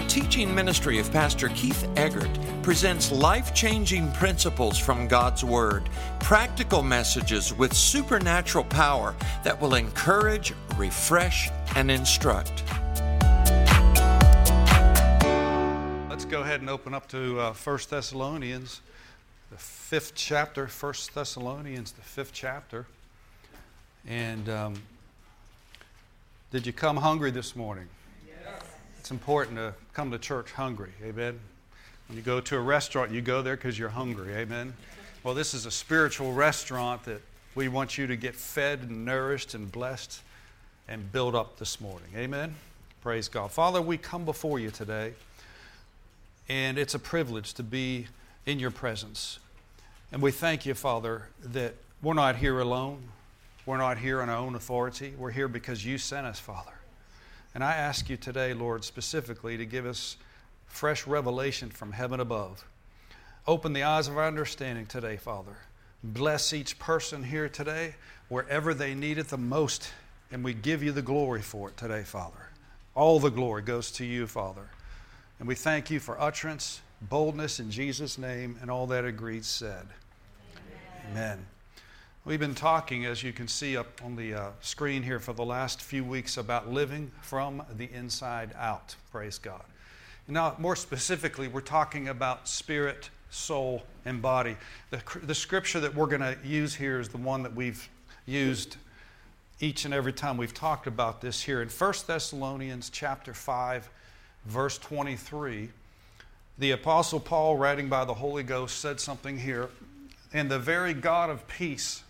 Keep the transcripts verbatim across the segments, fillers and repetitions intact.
teaching ministry of Pastor Keith Eggert presents life-changing principles from God's Word, practical messages with supernatural power that will encourage, refresh, and instruct. Let's go ahead and open up to uh, First Thessalonians, the fifth chapter. First Thessalonians, the fifth chapter. And um, did you come hungry this morning? Yes. It's important to come to church hungry, amen? When you go to a restaurant, you go there because you're hungry, amen? Well, this is a spiritual restaurant that we want you to get fed and nourished and blessed and built up this morning, amen? Praise God. Father, we come before you today, and it's a privilege to be in your presence. And we thank you, Father, that we're not here alone. We're not here on our own authority. We're here because you sent us, Father. And I ask you today, Lord, specifically to give us fresh revelation from heaven above. Open the eyes of our understanding today, Father. Bless each person here today, wherever they need it the most, and we give you the glory for it today, Father. All the glory goes to you, Father. And we thank you for utterance, boldness in Jesus' name, and all that agreed said. Amen. Amen. We've been talking, as you can see up on the uh, screen here, for the last few weeks about living from the inside out. Praise God. Now, more specifically, we're talking about spirit, soul, and body. The, the scripture that we're going to use here is the one that we've used each and every time we've talked about this here. In First Thessalonians chapter five, verse twenty-three, the Apostle Paul, writing by the Holy Ghost, said something here. And the very God of peace.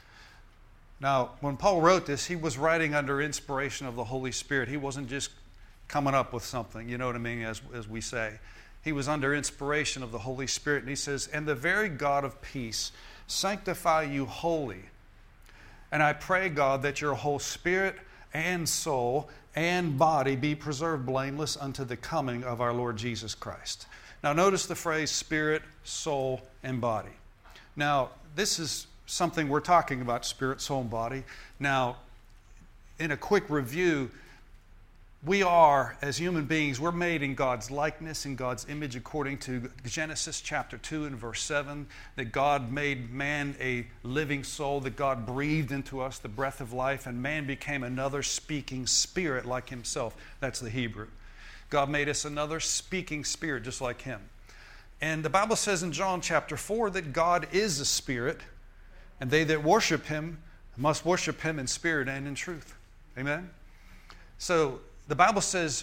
Now, when Paul wrote this, he was writing under inspiration of the Holy Spirit. He wasn't just coming up with something, you know what I mean, as, as we say. He was under inspiration of the Holy Spirit. And he says, and the very God of peace sanctify you wholly. And I pray, God, that your whole spirit and soul and body be preserved blameless unto the coming of our Lord Jesus Christ. Now, notice the phrase spirit, soul, and body. Now, this is something we're talking about, spirit, soul, and body. Now, in a quick review, we are, as human beings, we're made in God's likeness, in God's image, according to Genesis chapter two and verse seven, that God made man a living soul, that God breathed into us the breath of life, and man became another speaking spirit like himself. That's the Hebrew. God made us another speaking spirit just like him. And the Bible says in John chapter four that God is a spirit, and they that worship him must worship him in spirit and in truth. Amen? So the Bible says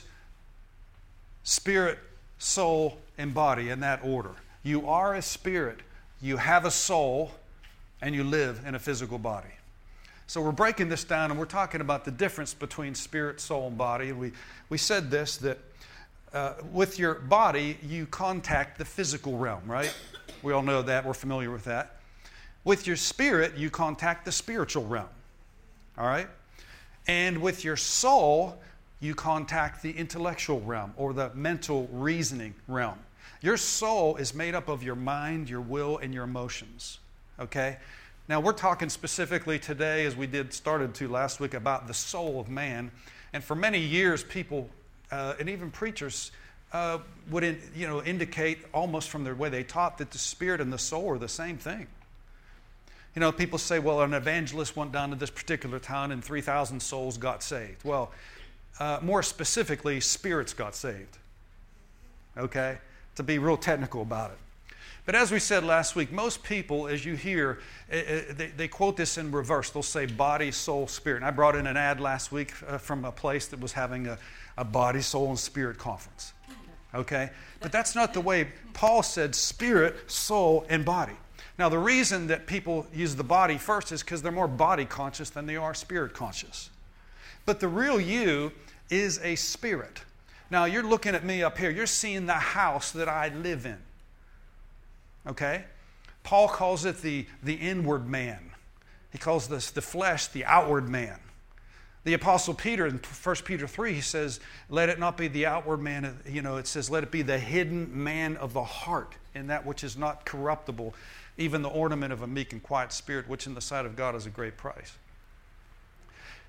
spirit, soul, and body in that order. You are a spirit, you have a soul, and you live in a physical body. So we're breaking this down, and we're talking about the difference between spirit, soul, and body. And we, we said this, that uh, with your body, you contact the physical realm, right? We all know that. We're familiar with that. With your spirit, you contact the spiritual realm. All right? And with your soul, you contact the intellectual realm or the mental reasoning realm. Your soul is made up of your mind, your will, and your emotions. Okay? Now, we're talking specifically today, as we did started to last week, about the soul of man. And for many years, people, uh, and even preachers, uh, would in, you know, indicate almost from the way they taught that the spirit and the soul are the same thing. You know, people say, well, an evangelist went down to this particular town and three thousand souls got saved. Well, uh, more specifically, spirits got saved. Okay? To be real technical about it. But as we said last week, most people, as you hear, they, they quote this in reverse. They'll say body, soul, spirit. And I brought in an ad last week from a place that was having a, a body, soul, and spirit conference. Okay? But that's not the way Paul said spirit, soul, and body. Now, the reason that people use the body first is because they're more body conscious than they are spirit conscious. But the real you is a spirit. Now, you're looking at me up here. You're seeing the house that I live in. Okay? Paul calls it the, the inward man. He calls this the flesh the outward man. The Apostle Peter in First Peter three, he says, let it not be the outward man, you know, it says, let it be the hidden man of the heart, in that which is not corruptible, even the ornament of a meek and quiet spirit, which in the sight of God is a great price.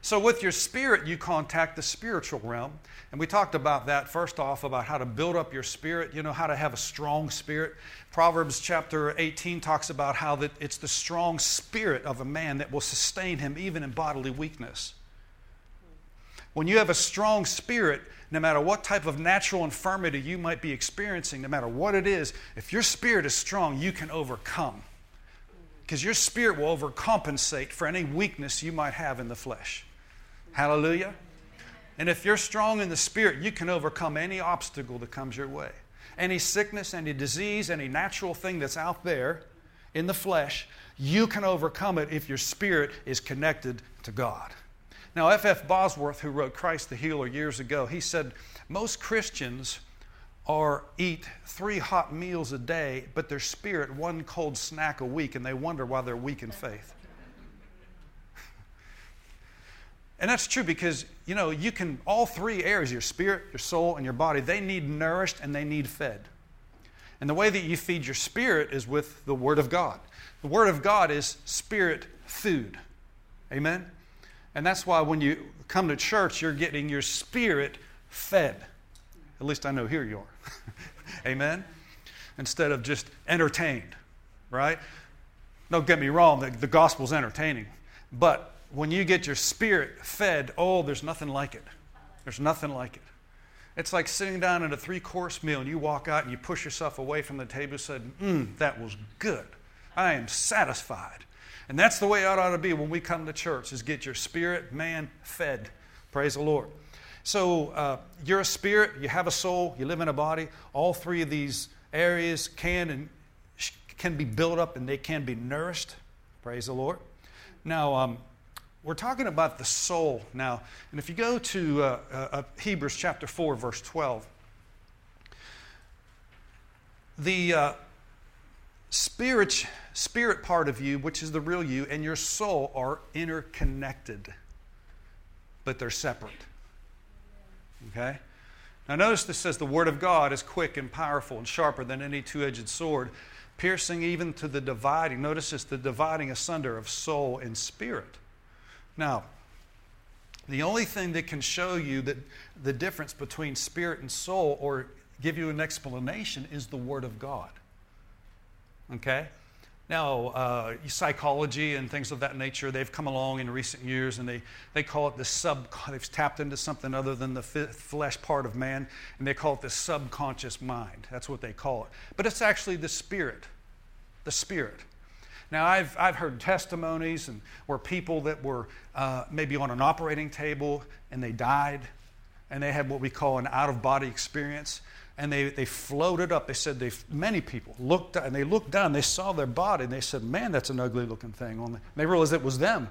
So with your spirit, you contact the spiritual realm. And we talked about that first off, about how to build up your spirit, you know, how to have a strong spirit. Proverbs chapter eighteen talks about how that it's the strong spirit of a man that will sustain him even in bodily weakness. When you have a strong spirit, no matter what type of natural infirmity you might be experiencing, no matter what it is, if your spirit is strong, you can overcome. Because your spirit will overcompensate for any weakness you might have in the flesh. Hallelujah. And if you're strong in the spirit, you can overcome any obstacle that comes your way. Any sickness, any disease, any natural thing that's out there in the flesh, you can overcome it if your spirit is connected to God. Now, F F Bosworth, who wrote Christ the Healer years ago, he said, most Christians are eat three hot meals a day, but their spirit one cold snack a week, and they wonder why they're weak in faith. And that's true because, you know, you can, all three areas, your spirit, your soul, and your body, they need nourished and they need fed. And the way that you feed your spirit is with the Word of God. The Word of God is spirit food. Amen? And that's why when you come to church, you're getting your spirit fed. At least I know here you are. Amen? Instead of just entertained, right? Don't get me wrong, the, the gospel's entertaining. But when you get your spirit fed, oh, there's nothing like it. There's nothing like it. It's like sitting down at a three-course meal and you walk out and you push yourself away from the table and said, mmm, that was good. I am satisfied. And that's the way it ought to be when we come to church, is get your spirit, man, fed. Praise the Lord. So uh, you're a spirit, you have a soul, you live in a body. All three of these areas can and can be built up and they can be nourished. Praise the Lord. Now, um, we're talking about the soul now. And if you go to uh, uh, Hebrews chapter four, verse twelve, the uh, spirit, spirit part of you, which is the real you, and your soul are interconnected, but they're separate. Okay? Now notice this says the Word of God is quick and powerful and sharper than any two-edged sword, piercing even to the dividing. Notice it's the dividing asunder of soul and spirit. Now, the only thing that can show you that the difference between spirit and soul or give you an explanation is the Word of God. Okay? Now, uh, psychology and things of that nature, they've come along in recent years and they, they call it the sub, they've tapped into something other than the flesh part of man, and they call it the subconscious mind. That's what they call it. But it's actually the spirit. The spirit. Now, I've, I've heard testimonies and where people that were uh, maybe on an operating table and they died and they had what we call an out-of-body experience. And they, they floated up. They said they many people looked and they looked down. They saw their body and they said, "Man, that's an ugly-looking thing." On the, and they realized it was them.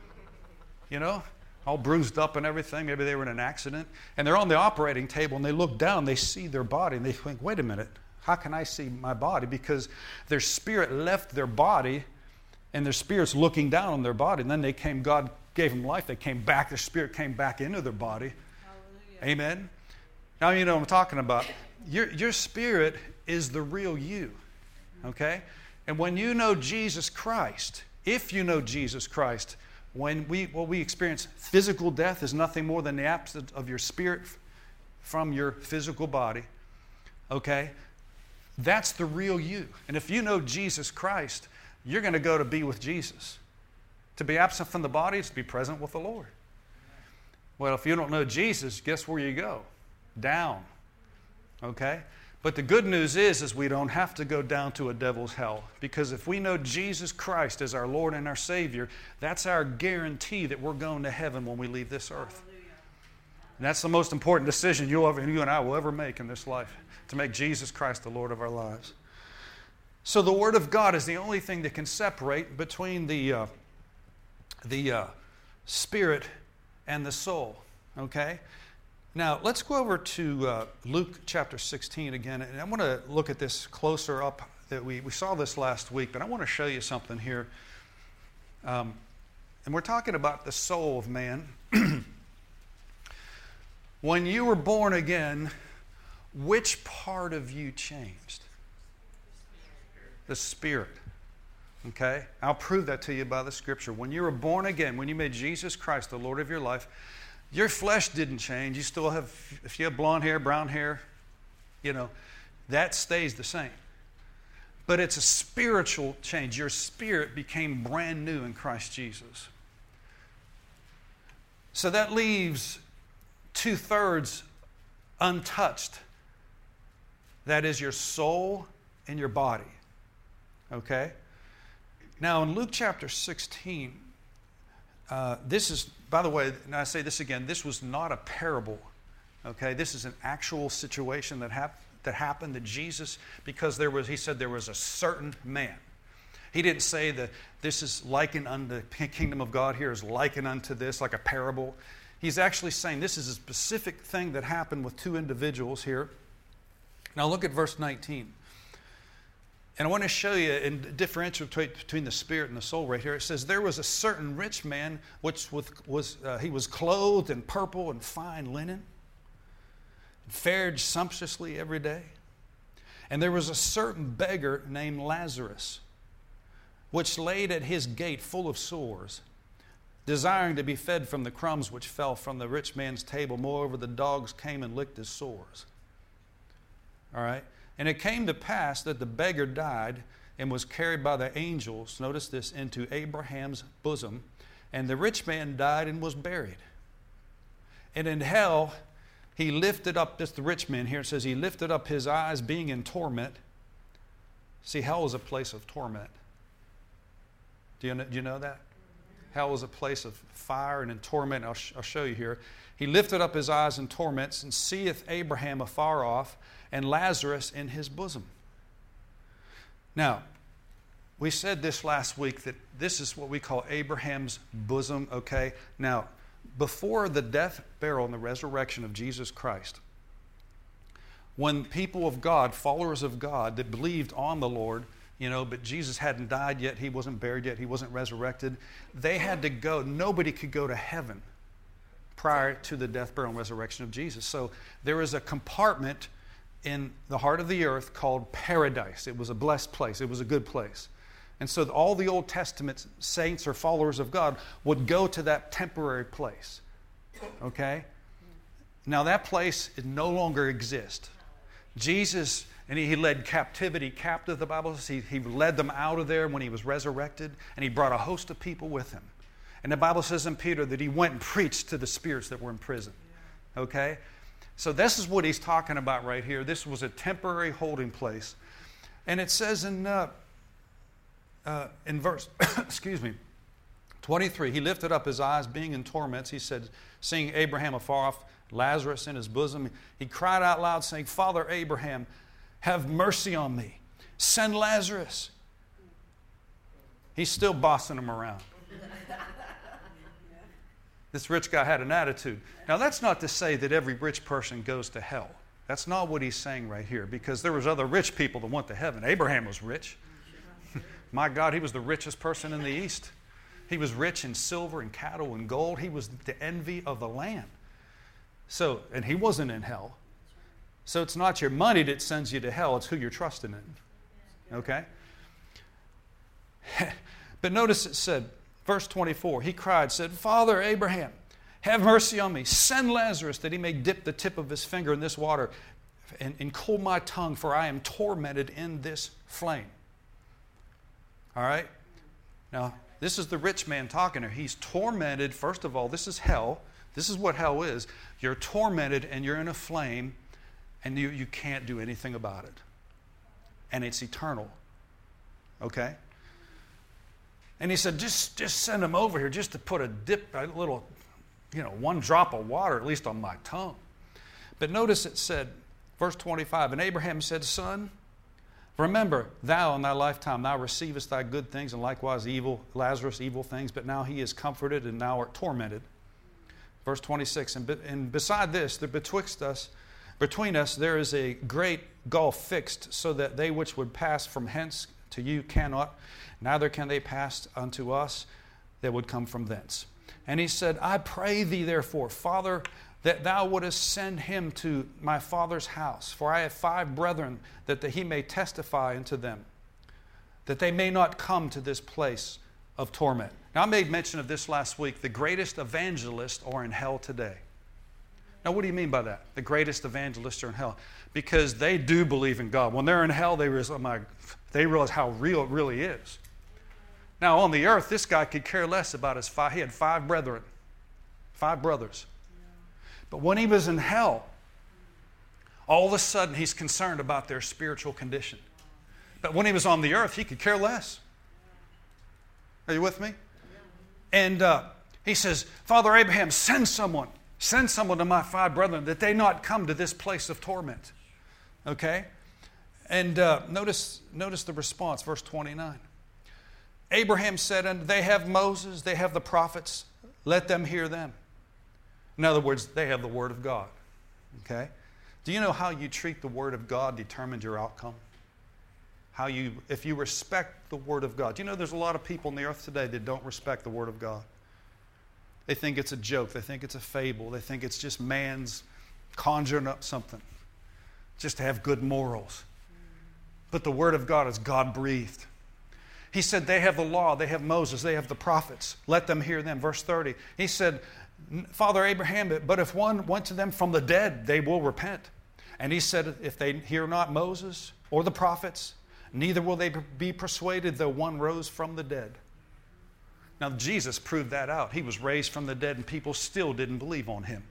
You know, all bruised up and everything. Maybe they were in an accident. And they're on the operating table and they look down. They see their body and they think, "Wait a minute, how can I see my body?" Because their spirit left their body, and their spirit's looking down on their body. And then they came. God gave them life. They came back. Their spirit came back into their body. Hallelujah. Amen. Now you know what I'm talking about. Your, your spirit is the real you, okay? And when you know Jesus Christ, if you know Jesus Christ, when we what we experience physical death is nothing more than the absence of your spirit from your physical body, okay? That's the real you. And if you know Jesus Christ, you're going to go to be with Jesus. To be absent from the body is to be present with the Lord. Well, if you don't know Jesus, guess where you go? Down. Okay? But the good news is, is we don't have to go down to a devil's hell. Because if we know Jesus Christ as our Lord and our Savior, that's our guarantee that we're going to heaven when we leave this earth. And that's the most important decision you'll ever, you and I will ever make in this life, to make Jesus Christ the Lord of our lives. So the Word of God is the only thing that can separate between the, uh, the uh, spirit and the soul. Okay? Now, let's go over to uh, Luke chapter sixteen again, and I want to look at this closer up. That we, we saw this last week, but I want to show you something here. Um, and we're talking about the soul of man. When you were born again, which part of you changed? The spirit. Okay? I'll prove that to you by the Scripture. When you were born again, when you made Jesus Christ the Lord of your life, your flesh didn't change. You still have, if you have blonde hair, brown hair, you know, that stays the same. But it's a spiritual change. Your spirit became brand new in Christ Jesus. So that leaves two-thirds untouched. That is your soul and your body. Okay? Now in Luke chapter sixteen, uh, this is, by the way, and I say this again, this was not a parable. Okay? This is an actual situation that happened. that happened that Jesus, because there was, he said there was a certain man. He didn't say that this is likened unto the kingdom of God here is likened unto this, like a parable. He's actually saying this is a specific thing that happened with two individuals here. Now look at verse nineteen. And I want to show you and differentiate between the spirit and the soul right here. It says, there was a certain rich man, which was, uh, he was clothed in purple and fine linen, fared sumptuously every day. And there was a certain beggar named Lazarus, which laid at his gate full of sores, desiring to be fed from the crumbs which fell from the rich man's table. Moreover, the dogs came and licked his sores. All right? And it came to pass that the beggar died and was carried by the angels, notice this, into Abraham's bosom. And the rich man died and was buried. And in hell, he lifted up, this the rich man here, it says he lifted up his eyes being in torment. See, hell is a place of torment. Do you know, do you know that? Hell is a place of fire and in torment. I'll, sh- I'll show you here. He lifted up his eyes in torments and seeth Abraham afar off and Lazarus in his bosom. Now, we said this last week that this is what we call Abraham's bosom, okay? Now, before the death, burial, and the resurrection of Jesus Christ, when people of God, followers of God that believed on the Lord, you know, but Jesus hadn't died yet, he wasn't buried yet, he wasn't resurrected, they had to go, nobody could go to heaven prior to the death, burial, and resurrection of Jesus. So there was a compartment in the heart of the earth called paradise. It was a blessed place. It was a good place. And so all the Old Testament saints or followers of God would go to that temporary place. Okay? Now that place it no longer exists. Jesus, and he led captivity captive, the Bible says. He, he led them out of there when he was resurrected, and he brought a host of people with him. And the Bible says in Peter that he went and preached to the spirits that were in prison. Okay? So this is what he's talking about right here. This was a temporary holding place. And it says in... Uh, Uh, in verse, excuse me, twenty-three, he lifted up his eyes, being in torments. He said, seeing Abraham afar off, Lazarus in his bosom, he cried out loud, saying, Father Abraham, have mercy on me. Send Lazarus. He's still bossing him around. This rich guy had an attitude. Now, that's not to say that every rich person goes to hell. That's not what he's saying right here, because there was other rich people that went to heaven. Abraham was rich. My God, he was the richest person in the East. He was rich in silver and cattle and gold. He was the envy of the land. So, and he wasn't in hell. So it's not your money that sends you to hell. It's who you're trusting in. Okay? But notice it said, verse twenty-four, he cried, said, Father Abraham, have mercy on me. Send Lazarus that he may dip the tip of his finger in this water and, and cool my tongue, for I am tormented in this flame. All right? Now, this is the rich man talking here. He's tormented. First of all, this is hell. This is what hell is. You're tormented and you're in a flame and you, you can't do anything about it. And it's eternal. Okay? And he said, just, just send him over here just to put a dip, a little, you know, one drop of water at least on my tongue. But notice it said, verse twenty-five, and Abraham said, Son, remember, thou in thy lifetime, thou receivest thy good things, and likewise evil, Lazarus evil things, but now he is comforted, and thou art tormented. Verse twenty-six, and, be, and beside this, there betwixt us, between us, there is a great gulf fixed, so that they which would pass from hence to you cannot, neither can they pass unto us that would come from thence. And he said, I pray thee therefore, Father, that thou wouldest send him to my father's house. For I have five brethren, that the, he may testify unto them, that they may not come to this place of torment. Now, I made mention of this last week. The greatest evangelists are in hell today. Now, what do you mean by that? The greatest evangelists are in hell. Because they do believe in God. When they're in hell, they realize, oh my, they realize how real it really is. Now, on the earth, this guy could care less about his five. He had five brethren, five brothers. But when he was in hell, all of a sudden, he's concerned about their spiritual condition. But when he was on the earth, he could care less. Are you with me? And uh, he says, Father Abraham, send someone. Send someone to my five brethren that they not come to this place of torment. Okay? And uh, notice, notice the response, verse twenty-nine. Abraham said, and they have Moses, they have the prophets, let them hear them. In other words, they have the Word of God. Okay? Do you know how you treat the Word of God determines your outcome? How you, if you respect the Word of God. Do you know there's a lot of people on the earth today that don't respect the Word of God? They think it's a joke. They think it's a fable. They think it's just man's conjuring up something just to have good morals. But the Word of God is God-breathed. He said they have the law, they have Moses, they have the prophets. Let them hear them. Verse thirty. He said, Father Abraham, but if one went to them from the dead, they will repent. And he said, if they hear not Moses or the prophets, neither will they be persuaded though one rose from the dead. Now, Jesus proved that out. He was raised from the dead, and people still didn't believe on him.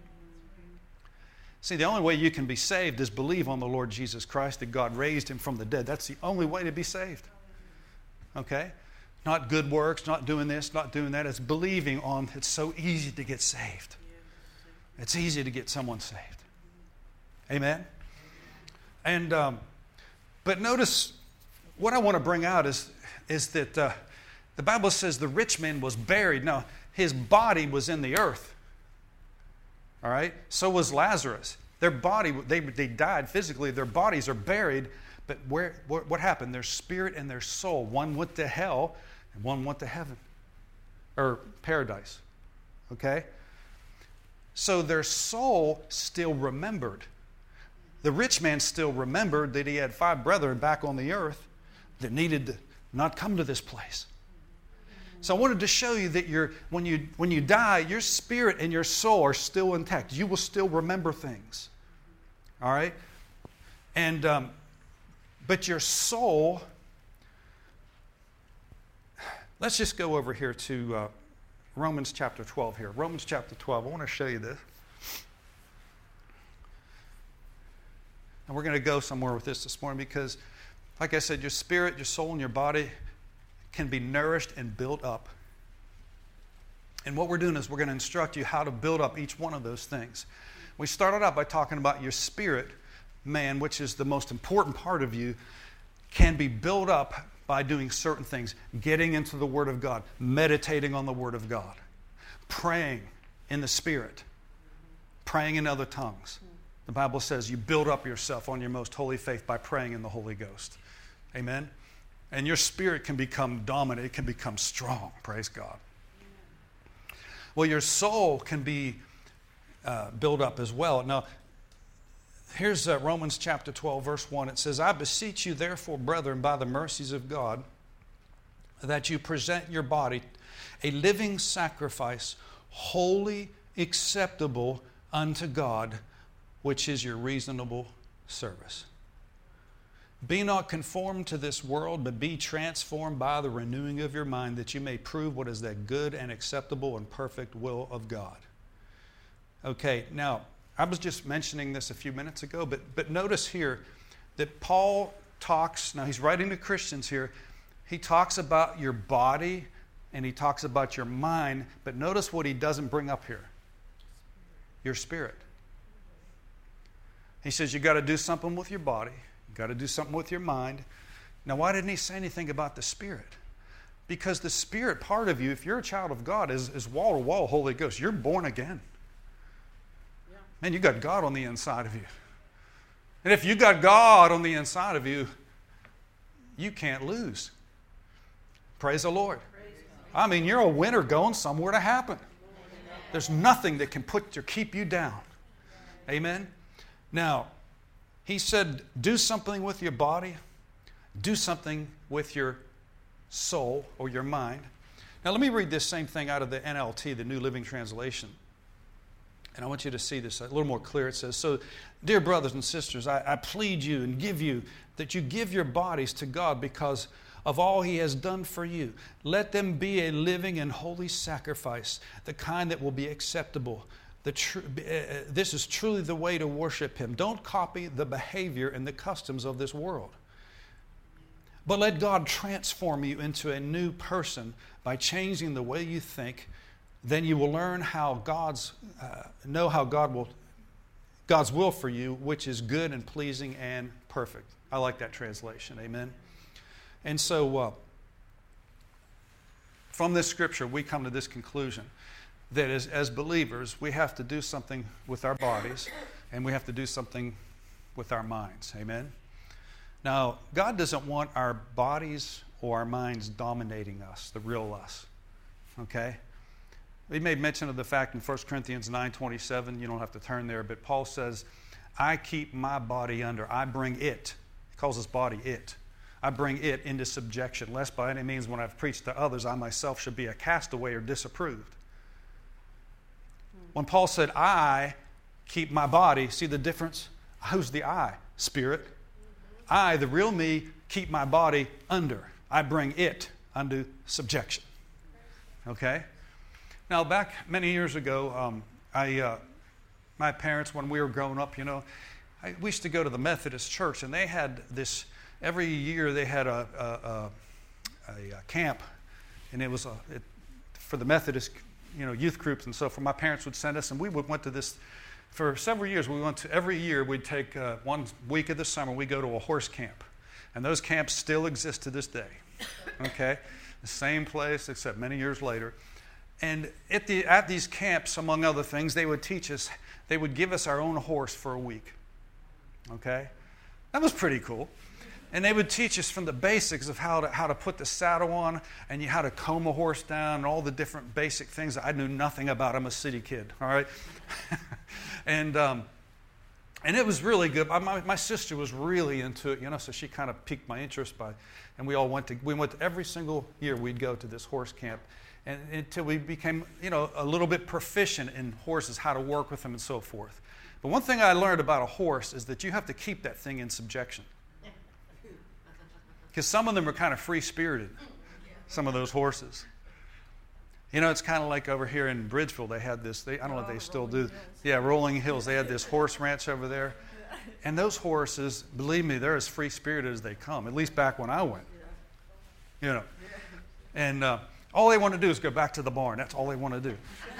See, the only way you can be saved is believe on the Lord Jesus Christ, that God raised him from the dead. That's the only way to be saved. Okay? Not good works, not doing this, not doing that. It's believing on, it's so easy to get saved. It's easy to get someone saved. Amen? And, um, but notice, what I want to bring out is, is that uh, the Bible says the rich man was buried. Now, his body was in the earth. All right? So was Lazarus. Their body, they, they died physically. Their bodies are buried. But where, what, what happened? Their spirit and their soul. One went to hell and one went to heaven. Or paradise. Okay? So their soul still remembered. The rich man still remembered that he had five brethren back on the earth that needed to not come to this place. So I wanted to show you that you're, when you when you die, your spirit and your soul are still intact. You will still remember things. All right? And um, but your soul, let's just go over here to uh, Romans chapter twelve here. Romans chapter twelve. I want to show you this. And we're going to go somewhere with this this morning because, like I said, your spirit, your soul, and your body can be nourished and built up. And what we're doing is we're going to instruct you how to build up each one of those things. We started out by talking about your spirit, man, which is the most important part of you, can be built up by doing certain things. Getting into the Word of God, meditating on the Word of God, praying in the Spirit, praying in other tongues. The Bible says you build up yourself on your most holy faith by praying in the Holy Ghost. Amen? And your spirit can become dominant. It can become strong. Praise God. Well, your soul can be uh, built up as well. Now, here's uh, Romans chapter twelve, verse one. It says, I beseech you, therefore, brethren, by the mercies of God, that you present your body a living sacrifice, wholly acceptable unto God, which is your reasonable service. Be not conformed to this world, but be transformed by the renewing of your mind, that you may prove what is that good and acceptable and perfect will of God. Okay, now, I was just mentioning this a few minutes ago, but, but notice here that Paul talks, now he's writing to Christians here, he talks about your body and he talks about your mind, but notice what he doesn't bring up here. Your spirit. He says you got to do something with your body. You've got to do something with your mind. Now, why didn't he say anything about the Spirit? Because the Spirit part of you, if you're a child of God, is, is wall-to-wall Holy Ghost. You're born again. Yeah. Man, you got God on the inside of you. And if you got God on the inside of you, you can't lose. Praise the Lord. Praise I mean, you're a winner going somewhere to happen. There's nothing that can put or keep you down. Amen? Now, he said, do something with your body. do something with your soul or your mind. Now let me read this same thing out of the N L T, the New Living Translation. And I want you to see this a little more clear. It says, so, dear brothers and sisters, I, I plead you and give you that you give your bodies to God because of all He has done for you. Let them be a living and holy sacrifice, the kind that will be acceptable. The tr- uh, this is truly the way to worship Him. Don't copy the behavior and the customs of this world. But let God transform you into a new person by changing the way you think. Then you will learn how God's uh, know how God will God's will for you, which is good and pleasing and perfect. I like that translation. Amen. And so, uh, from this scripture, we come to this conclusion that as, as believers, we have to do something with our bodies, and we have to do something with our minds. Amen. Now, God doesn't want our bodies or our minds dominating us, the real us. Okay? We made mention of the fact in First Corinthians nine twenty-seven, you don't have to turn there, but Paul says, I keep my body under, I bring it, he calls his body it. I bring it into subjection, lest by any means when I've preached to others, I myself should be a castaway or disapproved. When Paul said, I keep my body, see the difference? Who's the I? Spirit. I, the real me, keep my body under. I bring it under subjection. Okay? Now, back many years ago, um, I, uh, my parents, when we were growing up, you know, I, we used to go to the Methodist church, and they had this, every year they had a, a, a, a camp, and it was a, it, for the Methodist, you know, youth groups, and so for my parents would send us, and we would, went to this. For several years, we went to, every year we'd take uh, one week of the summer, we go to a horse camp. And those camps still exist to this day. Okay? The same place, except many years later. And at, the, at these camps, among other things, they would teach us, they would give us our own horse for a week. Okay? That was pretty cool. And they would teach us from the basics of how to how to put the saddle on and you, how to comb a horse down and all the different basic things that I knew nothing about. I'm a city kid, all right? and um, and it was really good. My, my sister was really into it, you know, so she kind of piqued my interest by, and we all went to, we went to every single year we'd go to this horse camp and until we became, you know, a little bit proficient in horses, how to work with them and so forth. But one thing I learned about a horse is that you have to keep that thing in subjection. Because some of them are kind of free-spirited, some of those horses. You know, it's kind of like over here in Bridgeville, they had this, they, I don't know if they still do. Yeah, Rolling Hills. They had this horse ranch over there. And those horses, believe me, they're as free-spirited as they come, at least back when I went. You know. And uh, all they want to do is go back to the barn. That's all they want to do.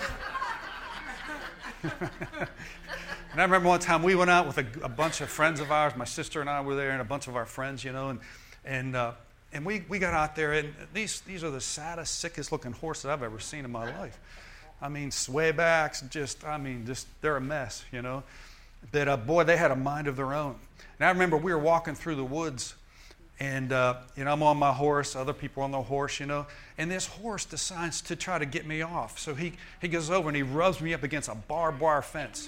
And I remember one time we went out with a, a bunch of friends of ours. My sister and I were there and a bunch of our friends, you know, and And uh, and we, we got out there, and these these are the saddest, sickest looking horses I've ever seen in my life. I mean, swaybacks, just, I mean, just, they're a mess, you know. But uh, boy, they had a mind of their own. And I remember we were walking through the woods, and, uh, you know, I'm on my horse, other people are on the horse, you know, and this horse decides to try to get me off. So he, he goes over and he rubs me up against a barbed wire fence.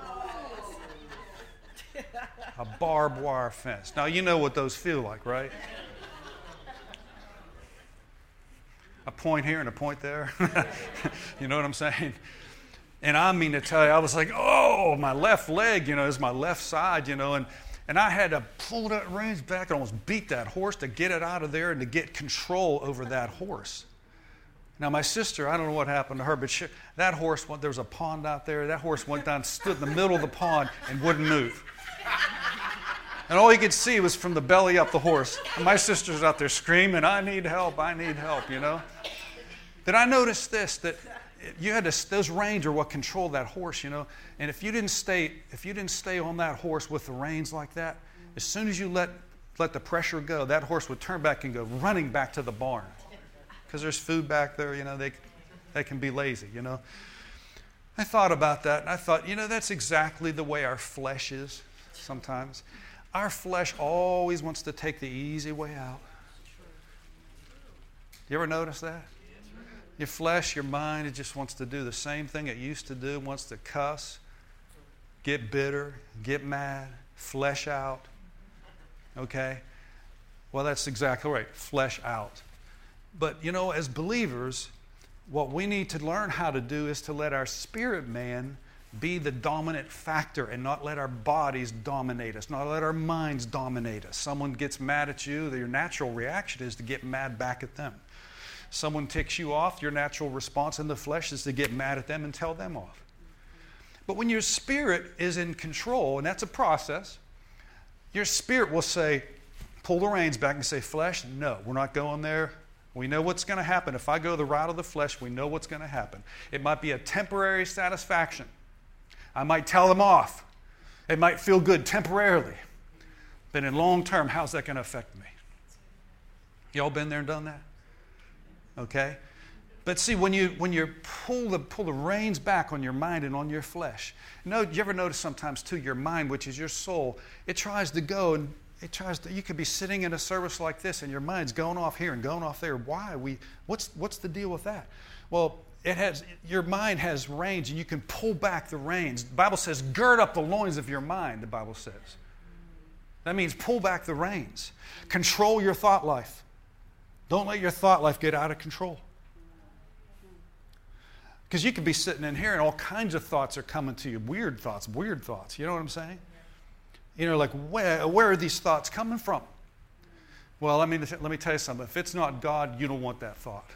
A barbed wire fence. Now, you know what those feel like, right? A point here and a point there. You know what I'm saying? And I mean to tell you, I was like, oh, my left leg, you know, is my left side, you know, and, and I had to pull that reins back and almost beat that horse to get it out of there and to get control over that horse. Now, my sister, I don't know what happened to her, but she, that horse, went, there was a pond out there. That horse went down, stood in the middle of the pond and wouldn't move. And all you could see was from the belly up the horse. And my sister's out there screaming, I need help, I need help, you know. Then I noticed this, that you had to, those reins are what controlled that horse, you know. And if you didn't stay, if you didn't stay on that horse with the reins like that, as soon as you let, let the pressure go, that horse would turn back and go running back to the barn. Because there's food back there, you know, they, they can be lazy, you know. I thought about that, and I thought, you know, that's exactly the way our flesh is sometimes. Our flesh always wants to take the easy way out. You ever notice that? Your flesh, your mind, it just wants to do the same thing it used to do, wants to cuss, get bitter, get mad, flesh out. Okay? Well, that's exactly right. Flesh out. But, you know, as believers, what we need to learn how to do is to let our spirit man be the dominant factor and not let our bodies dominate us, not let our minds dominate us. Someone gets mad at you, your natural reaction is to get mad back at them. Someone ticks you off, your natural response in the flesh is to get mad at them and tell them off. But when your spirit is in control, and that's a process, your spirit will say, pull the reins back and say, flesh, no, we're not going there. We know what's going to happen. If I go the route of the flesh, we know what's going to happen. It might be a temporary satisfaction. I might tell them off. It might feel good temporarily. But in long term, how's that going to affect me? Y'all been there and done that? Okay? But see, when you when you pull the pull the reins back on your mind and on your flesh, you know, you ever notice sometimes too, your mind, which is your soul, it tries to go and it tries to. You could be sitting in a service like this, and your mind's going off here and going off there. Why? We what's what's the deal with that? Well, it has your mind has reins, and you can pull back the reins. The Bible says, "Gird up the loins of your mind." The Bible says that means pull back the reins, control your thought life. Don't let your thought life get out of control. Because you could be sitting in here and all kinds of thoughts are coming to you. Weird thoughts, weird thoughts. You know what I'm saying? You know, like, where, where are these thoughts coming from? Well, let me, let me tell you something. If it's not God, you don't want that thought.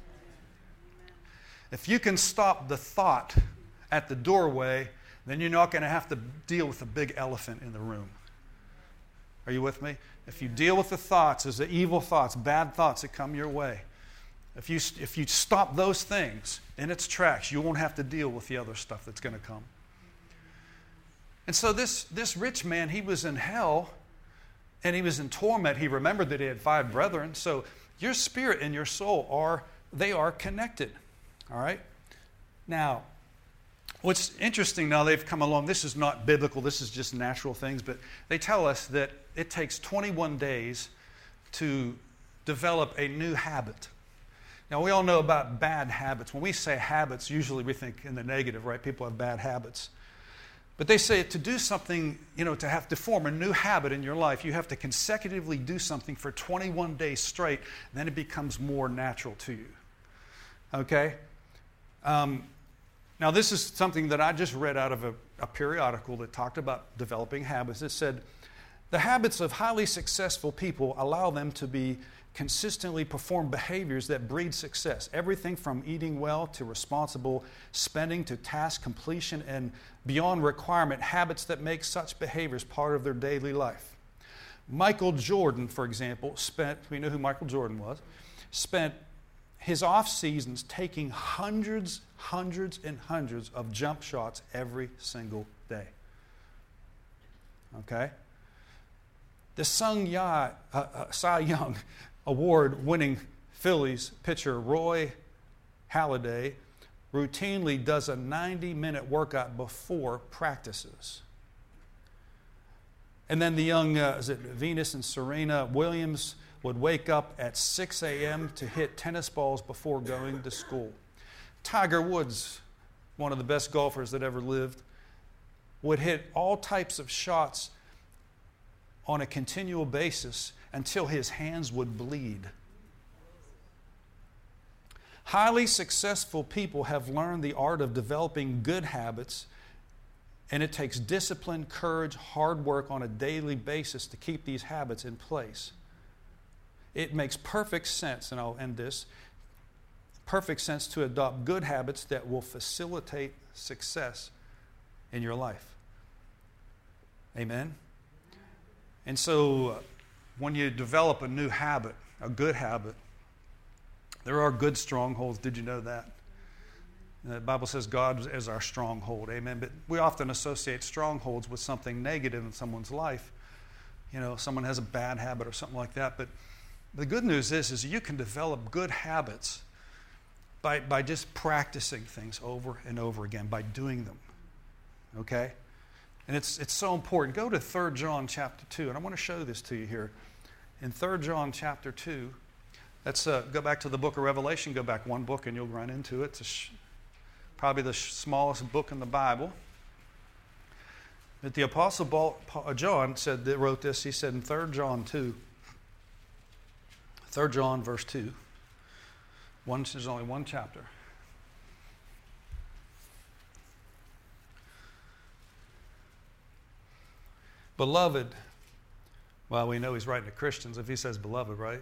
If you can stop the thought at the doorway, then you're not going to have to deal with the big elephant in the room. Are you with me? If you deal with the thoughts as the evil thoughts, bad thoughts that come your way, if you, if you stop those things in its tracks, you won't have to deal with the other stuff that's going to come. And so this, this rich man, he was in hell and he was in torment. He remembered that he had five brethren. So your spirit and your soul are, they are connected. All right? Now, what's interesting now, they've come along, this is not biblical, this is just natural things, but they tell us that it takes twenty-one days to develop a new habit. Now, we all know about bad habits. When we say habits, usually we think in the negative, right? People have bad habits. But they say to do something, you know, to have to form a new habit in your life, you have to consecutively do something for twenty-one days straight, and then it becomes more natural to you. Okay? Um, now, this is something that I just read out of a, a periodical that talked about developing habits. It said, the habits of highly successful people allow them to be consistently perform behaviors that breed success. Everything from eating well to responsible spending to task completion and beyond requirement, habits that make such behaviors part of their daily life. Michael Jordan, for example, spent, we know who Michael Jordan was, spent his off seasons taking hundreds, hundreds and hundreds of jump shots every single day. Okay? The Sung Ya, uh, uh, Cy Young award-winning Phillies pitcher Roy Halladay routinely does a ninety-minute workout before practices. And then the young, uh, is it Venus and Serena Williams would wake up at six a.m. to hit tennis balls before going to school. Tiger Woods, one of the best golfers that ever lived, would hit all types of shots on a continual basis until his hands would bleed. Highly successful people have learned the art of developing good habits, and it takes discipline, courage, hard work on a daily basis to keep these habits in place. It makes perfect sense, and I'll end this, perfect sense to adopt good habits that will facilitate success in your life. Amen? And so uh, when you develop a new habit, a good habit, there are good strongholds. Did you know that? The Bible says God is our stronghold. Amen. But we often associate strongholds with something negative in someone's life. You know, someone has a bad habit or something like that. But the good news is, is you can develop good habits by, by just practicing things over and over again, by doing them. Okay? And it's it's so important. Go to Third John chapter two, and I want to show this to you here. In Third John chapter two, let's uh, go back to the book of Revelation. Go back one book, and you'll run into it. It's a sh- probably the sh- smallest book in the Bible. But the Apostle Paul, John said that wrote this. He said in Third John two, Third John, verse two. One, there's only one chapter. Beloved, well, we know he's writing to Christians if he says beloved, right?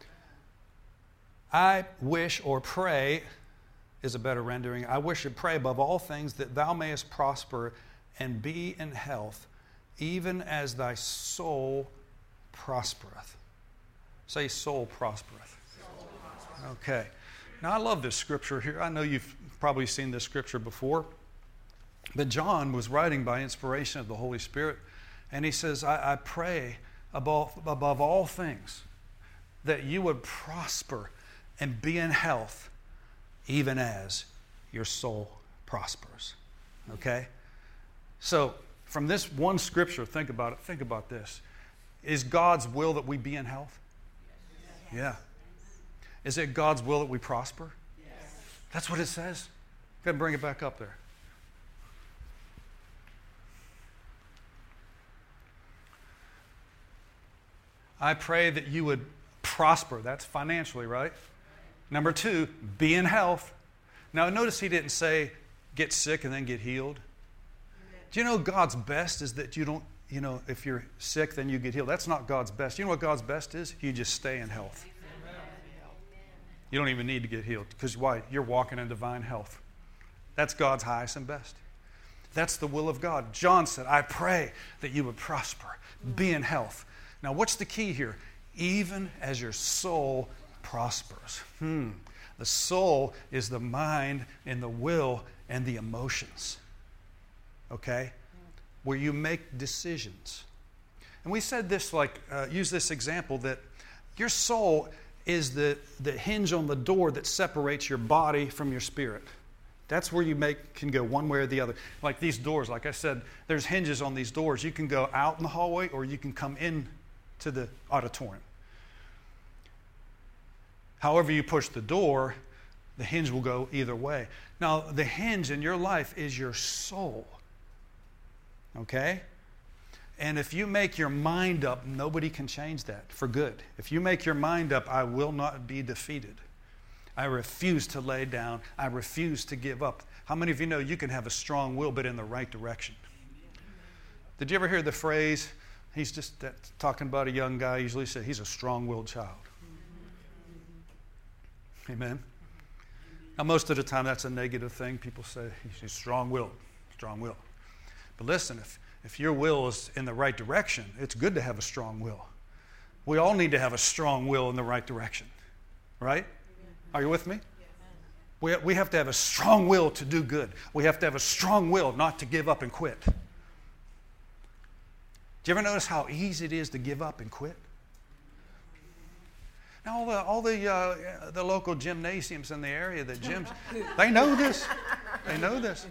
I wish or pray is a better rendering. I wish and pray above all things that thou mayest prosper and be in health, even as thy soul prospereth. Say soul prospereth. Soul prospereth. Okay. Now I love this scripture here. I know you've probably seen this scripture before. But John was writing by inspiration of the Holy Spirit. And he says, I, I pray above, above all things that you would prosper and be in health, even as your soul prospers. Okay? So, from this one scripture, think about it. Think about this. Is God's will that we be in health? Yes. Yeah. Is it God's will that we prosper? Yes. That's what it says. Go ahead and bring it back up there. I pray that you would prosper. That's financially, right? Number two, be in health. Now, notice he didn't say get sick and then get healed. Do you know God's best is that you don't, you know, if you're sick, then you get healed. That's not God's best. You know what God's best is? You just stay in health. You don't even need to get healed. Because why? You're walking in divine health. That's God's highest and best. That's the will of God. John said, I pray that you would prosper, be in health. Now, what's the key here? Even as your soul prospers. Hmm. The soul is the mind and the will and the emotions. Okay? Where you make decisions. And we said this, like, uh, use this example that your soul is the, the hinge on the door that separates your body from your spirit. That's where you make can go one way or the other. Like these doors, like I said, there's hinges on these doors. You can go out in the hallway or you can come in to the auditorium. However you push the door, the hinge will go either way. Now, the hinge in your life is your soul. Okay? And if you make your mind up, nobody can change that for good. If you make your mind up, I will not be defeated. I refuse to lay down. I refuse to give up. How many of you know you can have a strong will, but in the right direction? Did you ever hear the phrase, he's just that, talking about a young guy, usually say he's a strong-willed child. Amen? Now, most of the time, that's a negative thing. People say he's strong-willed, strong-willed. But listen, if, if your will is in the right direction, it's good to have a strong will. We all need to have a strong will in the right direction. Right? Are you with me? We, we have to have a strong will to do good. We have to have a strong will not to give up and quit. Do you ever notice how easy it is to give up and quit? Now, all the, all the, uh, the local gymnasiums in the area, the gyms, they know this. They know this.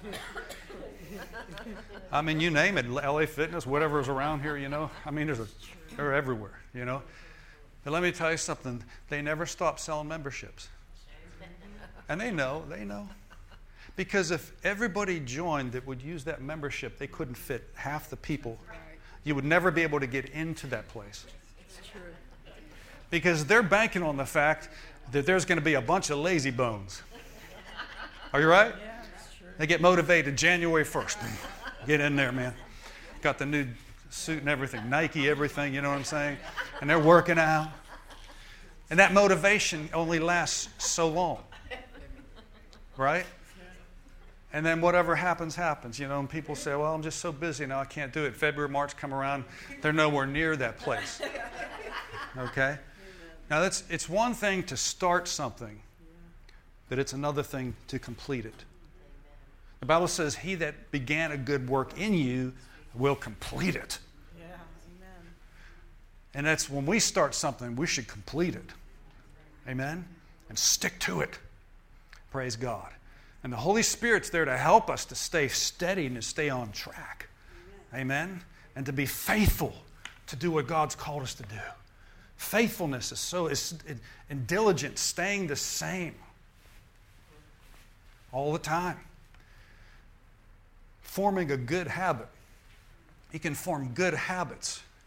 I mean, you name it, L A Fitness, whatever is around here, you know. I mean, there's a, they're everywhere, you know. But let me tell you something. They never stop selling memberships. And they know, they know. Because if everybody joined that would use that membership, they couldn't fit half the people. You would never be able to get into that place. It's true. Because they're banking on the fact that there's going to be a bunch of lazy bones. Are you right? Yeah, that's true. They get motivated January first. Get in there, man. Got the new suit and everything, Nike, everything, you know what I'm saying? And they're working out. And that motivation only lasts so long. Right? And then whatever happens, happens, you know, and people say, well, I'm just so busy now, I can't do it. February, March come around, they're nowhere near that place. Okay? Now, that's, it's one thing to start something, but it's another thing to complete it. The Bible says, he that began a good work in you will complete it. Yeah, amen. And that's when we start something, we should complete it. Amen? And stick to it. Praise God. And the Holy Spirit's there to help us to stay steady and to stay on track. Amen? Amen? And to be faithful to do what God's called us to do. Faithfulness is so, is, and diligence, staying the same all the time. Forming a good habit. You can form good habits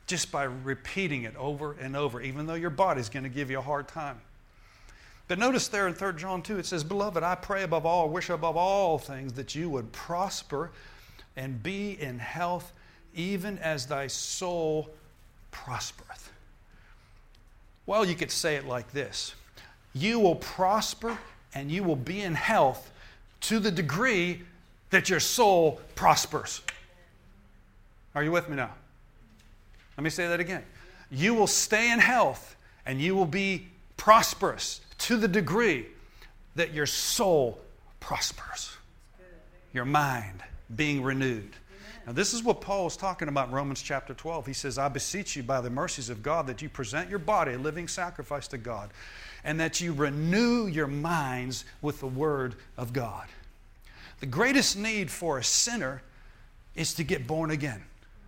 just by repeating it over and over, even though your body's going to give you a hard time. But notice there in Third John two, it says, Beloved, I pray above all, wish above all things that you would prosper and be in health, even as thy soul prospereth. Well, you could say it like this. You will prosper and you will be in health to the degree that your soul prospers. Are you with me now? Let me say that again. You will stay in health and you will be prosperous to the degree that your soul prospers. Your mind being renewed. Now, this is what Paul is talking about in Romans chapter twelve. He says, I beseech you by the mercies of God that you present your body a living sacrifice to God and that you renew your minds with the Word of God. The greatest need for a sinner is to get born again.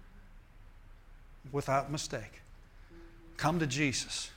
Without mistake. Come to Jesus.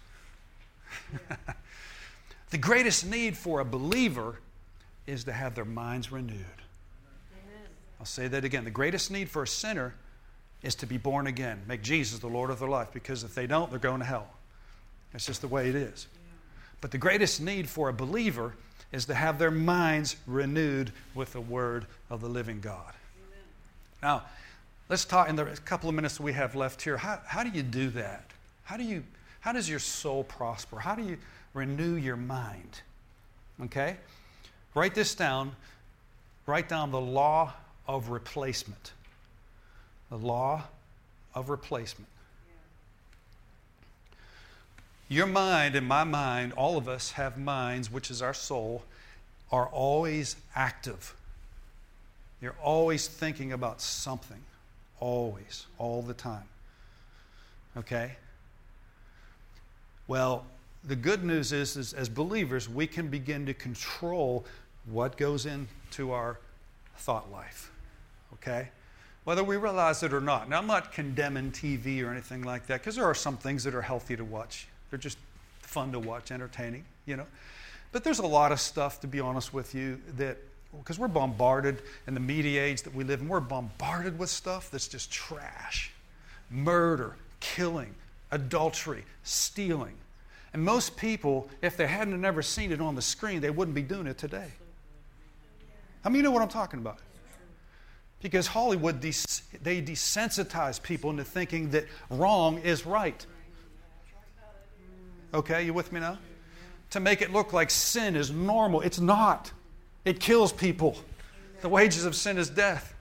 The greatest need for a believer is to have their minds renewed. Amen. I'll say that again. The greatest need for a sinner is to be born again. Make Jesus the Lord of their life, because if they don't, they're going to hell. That's just the way it is. But the greatest need for a believer is to have their minds renewed with the Word of the living God. Amen. Now, let's talk in the couple of minutes we have left here. How, how do you do that? How do you, how does your soul prosper? How do you renew your mind? Okay? Write this down. Write down the law of replacement. The law of replacement. Your mind and my mind, all of us have minds, which is our soul, are always active. You're always thinking about something. Always, all the time. Okay? Well, the good news is, is, as believers, we can begin to control what goes into our thought life. Okay? Whether we realize it or not. Now, I'm not condemning T V or anything like that, because there are some things that are healthy to watch. They're just fun to watch, entertaining, you know. But there's a lot of stuff, to be honest with you, that because we're bombarded in the media age that we live in, we're bombarded with stuff that's just trash. Murder, killing, adultery, stealing. And most people, if they hadn't never seen it on the screen, they wouldn't be doing it today. How many of you know what I'm talking about? Because Hollywood, des- they desensitize people into thinking that wrong is right. Okay, you with me now? To make it look like sin is normal. It's not. It kills people. The wages of sin is death.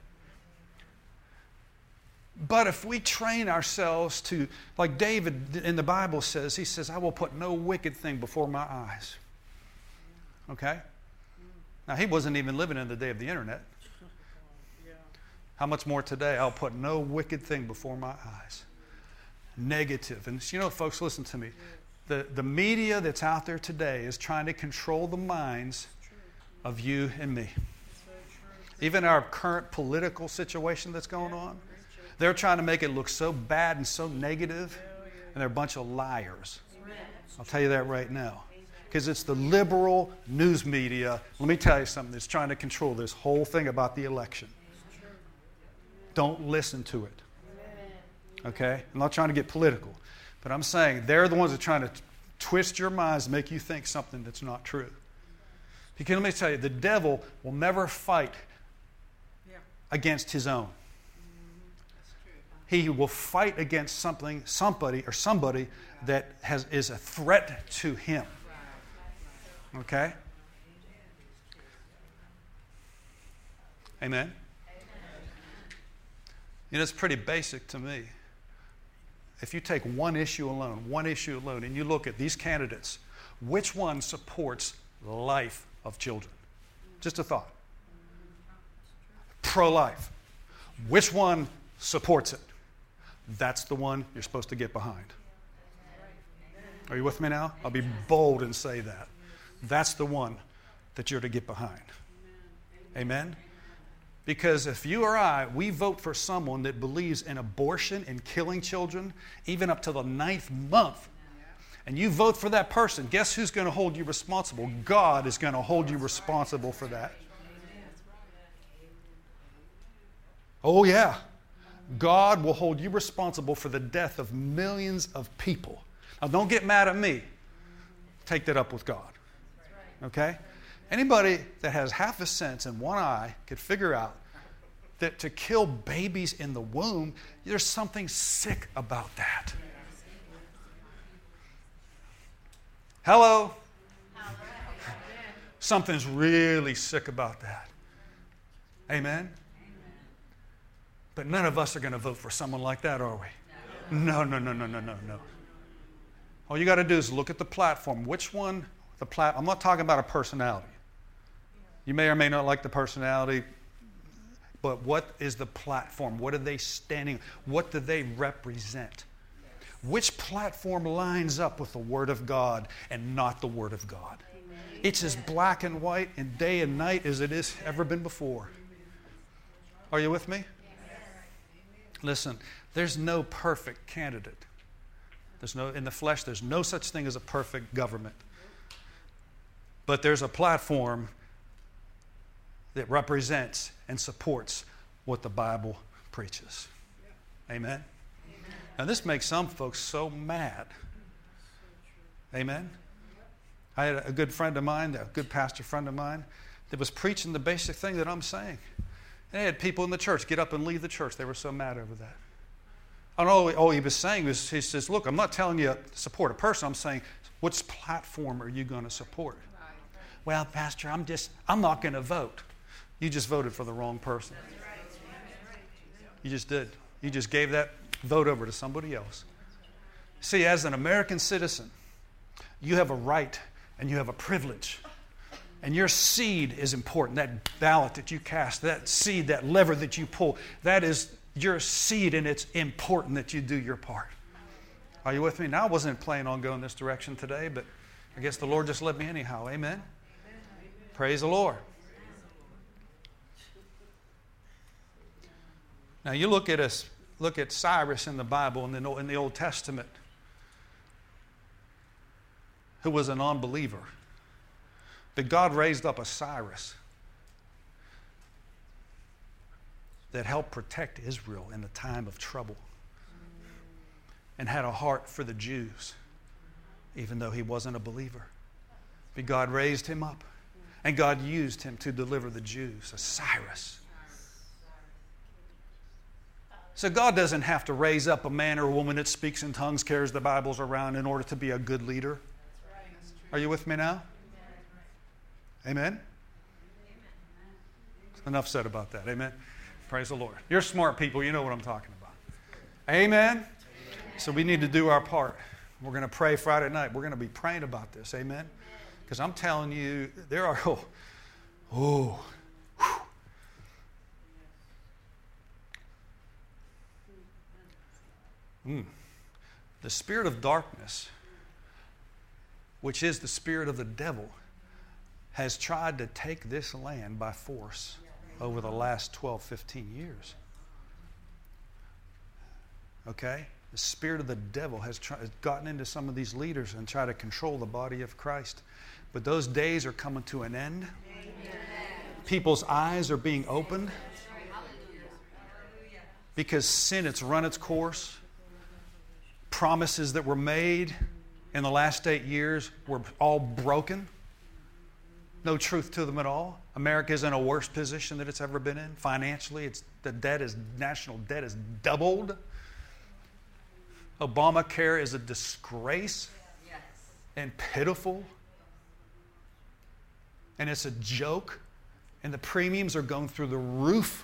But if we train ourselves to, like David in the Bible says, he says, I will put no wicked thing before my eyes. Okay? Now, he wasn't even living in the day of the internet. How much more today? I'll put no wicked thing before my eyes. Negative. And you know, folks, listen to me. The, the media that's out there today is trying to control the minds of you and me. Even our current political situation that's going on, they're trying to make it look so bad and so negative, and they're a bunch of liars. I'll tell you that right now. Because it's the liberal news media, let me tell you something, that's trying to control this whole thing about the election. Don't listen to it. Okay? I'm not trying to get political, but I'm saying they're the ones that are trying to twist your minds and make you think something that's not true. Because let me tell you, the devil will never fight against his own. He will fight against something, somebody, or somebody that has is a threat to him. Okay? Amen? You know, it's pretty basic to me. If you take one issue alone, one issue alone, and you look at these candidates, which one supports the life of children? Just a thought. Pro-life. Which one supports it? That's the one you're supposed to get behind. Are you with me now? I'll be bold and say that. That's the one that you're to get behind. Amen? Because if you or I, we vote for someone that believes in abortion and killing children, even up to the ninth month, and you vote for that person, guess who's going to hold you responsible? God is going to hold you responsible for that. Oh, yeah. God will hold you responsible for the death of millions of people. Now, don't get mad at me. Take that up with God. Okay? Anybody that has half a sense and one eye could figure out that to kill babies in the womb, there's something sick about that. Hello? Something's really sick about that. Amen? But none of us are going to vote for someone like that, are we? No, no, no, no, no, no, no. All you got to do is look at the platform. Which one, the plat? I'm not talking about a personality. You may or may not like the personality, but what is the platform? What are they standing? What do they represent? Which platform lines up with the Word of God and not the Word of God? Amen. It's as black and white and day and night as it has ever been before. Are you with me? Yes. Listen, there's no perfect candidate. There's no, in the flesh, there's no such thing as a perfect government. But there's a platform that represents and supports what the Bible preaches. Amen? Now, this makes some folks so mad. Amen? I had a good friend of mine, a good pastor friend of mine, that was preaching the basic thing that I'm saying. And they had people in the church get up and leave the church. They were so mad over that. I don't know, all he was saying was, he says, look, I'm not telling you to support a person. I'm saying, which platform are you going to support? Well, Pastor, I'm just, I'm not going to vote. You just voted for the wrong person. You just did. You just gave that vote over to somebody else. See, as an American citizen, you have a right and you have a privilege. And your seed is important. That ballot that you cast, that seed, that lever that you pull, that is your seed, and it's important that you do your part. Are you with me? Now, I wasn't planning on going this direction today, but I guess the Lord just led me anyhow. Amen? Praise the Lord. Now, you look at us, look at Cyrus in the Bible in the, in the Old Testament, who was a non-believer. But God raised up a Cyrus that helped protect Israel in the time of trouble and had a heart for the Jews, even though he wasn't a believer. But God raised him up, and God used him to deliver the Jews, a Cyrus. So God doesn't have to raise up a man or a woman that speaks in tongues, carries the Bibles around in order to be a good leader. Are you with me now? Amen? Enough said about that. Amen? Praise the Lord. You're smart people. You know what I'm talking about. Amen? So we need to do our part. We're going to pray Friday night. We're going to be praying about this. Amen? Because I'm telling you, there are, oh, oh, Mm. The spirit of darkness, which is the spirit of the devil, has tried to take this land by force over the last twelve, fifteen years. Okay? The spirit of the devil has, try, has gotten into some of these leaders and tried to control the body of Christ. But those days are coming to an end. Amen. People's eyes are being opened because sin, it's run its course. Promises that were made in the last eight years were all broken. No truth to them at all. America's in a worse position than it's ever been in. Financially, it's, the debt is, national debt is doubled. Obamacare is a disgrace and pitiful. And it's a joke. And the premiums are going through the roof.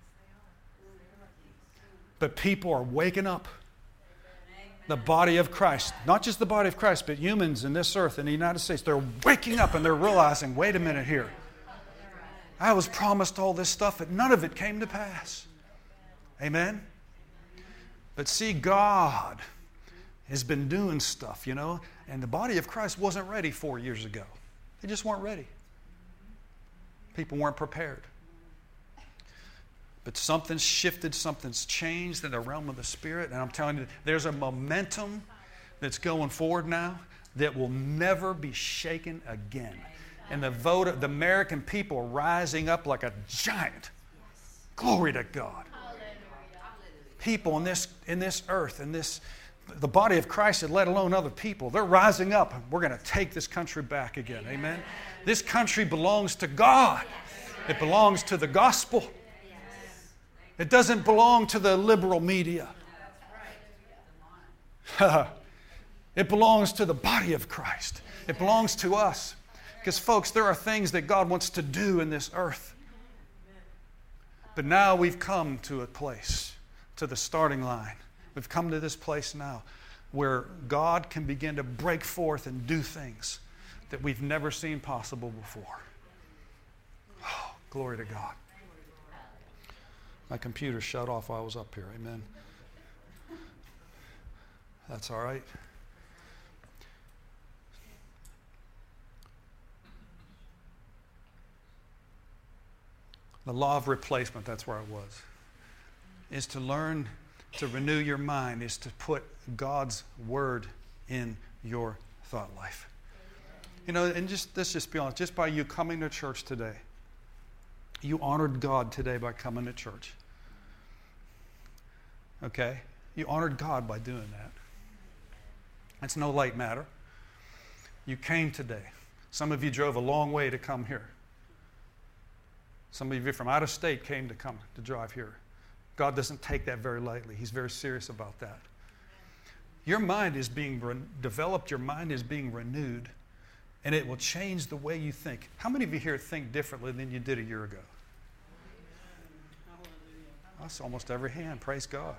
But people are waking up. The body of Christ, not just the body of Christ, but humans in this earth, in the United States, they're waking up and they're realizing, wait a minute here. I was promised all this stuff, but none of it came to pass. Amen? But see, God has been doing stuff, you know, and the body of Christ wasn't ready four years ago. They just weren't ready. People weren't prepared. But something's shifted, something's changed in the realm of the Spirit. And I'm telling you, there's a momentum that's going forward now that will never be shaken again. And the vote of the American people are rising up like a giant. Glory to God. people in this, in this earth, in this, the body of Christ, and let alone other people. They're rising up. We're going to take this country back again. Amen? This country belongs to God. It belongs to the gospel. It doesn't belong to the liberal media. It belongs to the body of Christ. It belongs to us. Because, folks, there are things that God wants to do in this earth. But now we've come to a place, to the starting line. We've come to this place now where God can begin to break forth and do things that we've never seen possible before. Oh, glory to God. My computer shut off while I was up here. Amen. That's all right. The law of replacement, that's where I was, is to learn to renew your mind, is to put God's word in your thought life. You know, and just let's just be honest, just by you coming to church today, you honored God today by coming to church. Okay? You honored God by doing that. It's no light matter. You came today. Some of you drove a long way to come here. Some of you from out of state came to come to drive here. God doesn't take that very lightly. He's very serious about that. Your mind is being re- developed. Your mind is being renewed, and it will change the way you think. How many of you here think differently than you did a year ago? That's almost every hand. Praise God.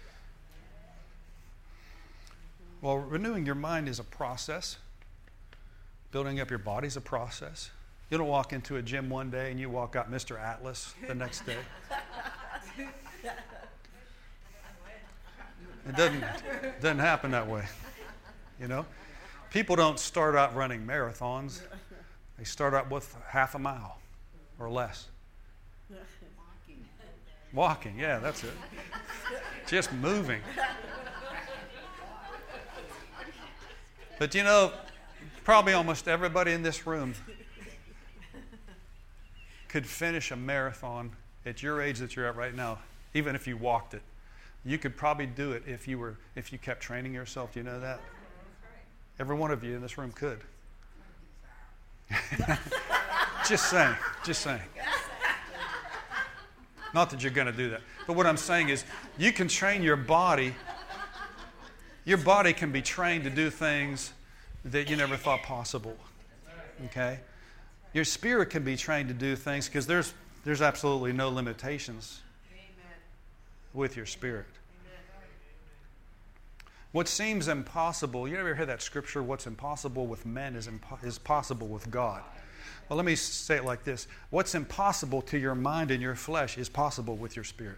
Well, renewing your mind is a process. Building up your body is a process. You don't walk into a gym one day and you walk out Mister Atlas the next day. It doesn't, it doesn't happen that way. You know? People don't start out running marathons. They start out with half a mile or less. Walking. Walking, yeah, that's it. Just moving. But you know, probably almost everybody in this room could finish a marathon at your age that you're at right now, even if you walked it. You could probably do it if you were if you kept training yourself. Do you know that? Every one of you in this room could. Just saying. Just saying. Not that you're going to do that. But what I'm saying is you can train your body. Your body can be trained to do things that you never thought possible. Okay? Your spirit can be trained to do things because there's there's absolutely no limitations with your spirit. What seems impossible, you ever hear that scripture, what's impossible with men is, impo- is possible with God. Well, let me say it like this. What's impossible to your mind and your flesh is possible with your spirit.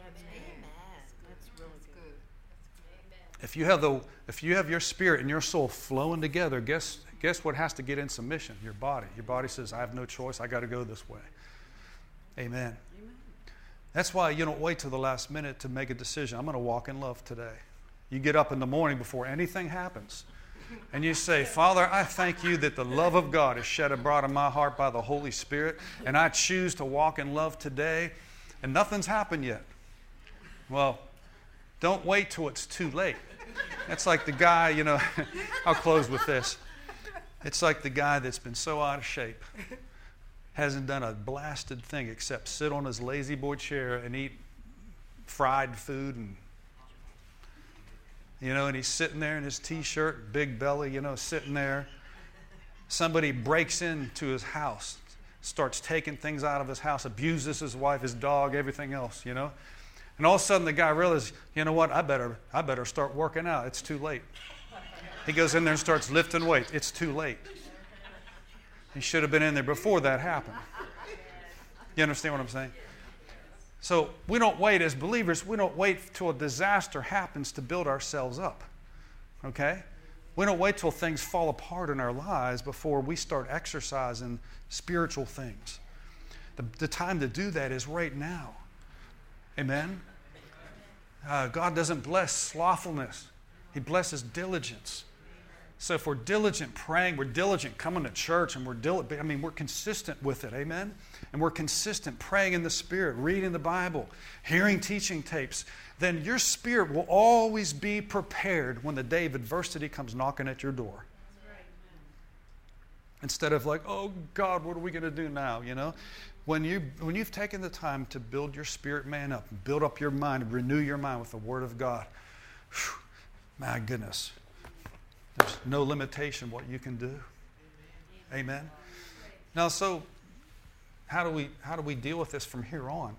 If you have the if you have your spirit and your soul flowing together, guess guess what has to get in submission? Your body. Your body says, I have no choice. I got to go this way. Amen. Amen. That's why you don't wait till the last minute to make a decision. I'm going to walk in love today. You get up in the morning before anything happens, and you say, Father, I thank you that the love of God is shed abroad in my heart by the Holy Spirit, and I choose to walk in love today, and nothing's happened yet. Well, don't wait till it's too late. That's like the guy, you know, I'll close with this. It's like the guy that's been so out of shape, hasn't done a blasted thing except sit on his lazy boy chair and eat fried food, and you know, and he's sitting there in his t-shirt, big belly, you know, sitting there. Somebody breaks into his house, starts taking things out of his house, abuses his wife, his dog, everything else, you know. And all of a sudden the guy realizes, you know what, I better I better start working out. It's too late. He goes in there and starts lifting weights. It's too late. He should have been in there before that happened. You understand what I'm saying? So we don't wait as believers. We don't wait till a disaster happens to build ourselves up. Okay? We don't wait till things fall apart in our lives before we start exercising spiritual things. The, the time to do that is right now. Amen? Uh, God doesn't bless slothfulness. He blesses diligence. So if we're diligent praying, we're diligent coming to church, and we're diligent, I mean, we're consistent with it, amen? And we're consistent praying in the Spirit, reading the Bible, hearing teaching tapes, then your spirit will always be prepared when the day of adversity comes knocking at your door. Instead of like, oh God, what are we going to do now, you know? When, you, when you've taken the time to build your spirit man up, build up your mind, and renew your mind with the Word of God, whew, my goodness, there's no limitation what you can do. Amen. Now, so how do we how do we deal with this from here on?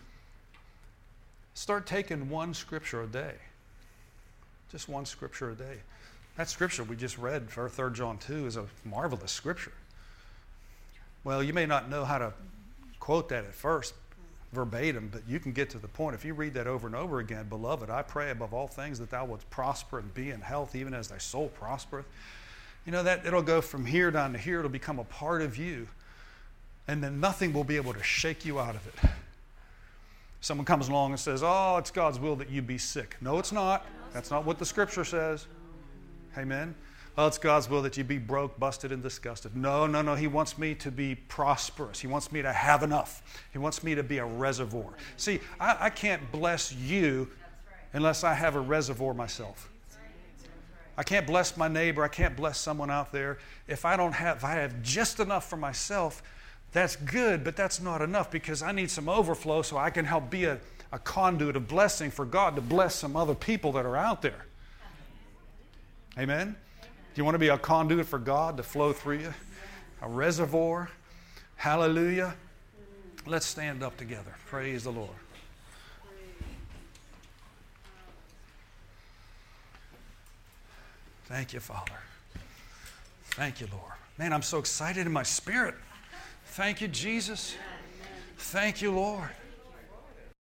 Start taking one scripture a day. Just one scripture a day. That scripture we just read for Third John two is a marvelous scripture. Well, you may not know how to quote that at first, verbatim, but you can get to the point. If you read that over and over again, beloved, I pray above all things that thou wouldst prosper and be in health, even as thy soul prospereth. You know, that it'll go from here down to here. It'll become a part of you. And then nothing will be able to shake you out of it. Someone comes along and says, oh, it's God's will that you be sick. No, it's not. That's not what the scripture says. Amen. Oh, it's God's will that you be broke, busted, and disgusted. No, no, no. He wants me to be prosperous. He wants me to have enough. He wants me to be a reservoir. See, I, I can't bless you unless I have a reservoir myself. I can't bless my neighbor. I can't bless someone out there. If I don't have, if I have just enough for myself, that's good, but that's not enough because I need some overflow so I can help be a, a conduit of blessing for God to bless some other people that are out there. Amen? Do you want to be a conduit for God to flow through you? A reservoir? Hallelujah. Let's stand up together. Praise the Lord. Thank you, Father. Thank you, Lord. Man, I'm so excited in my spirit. Thank you, Jesus. Thank you, Lord.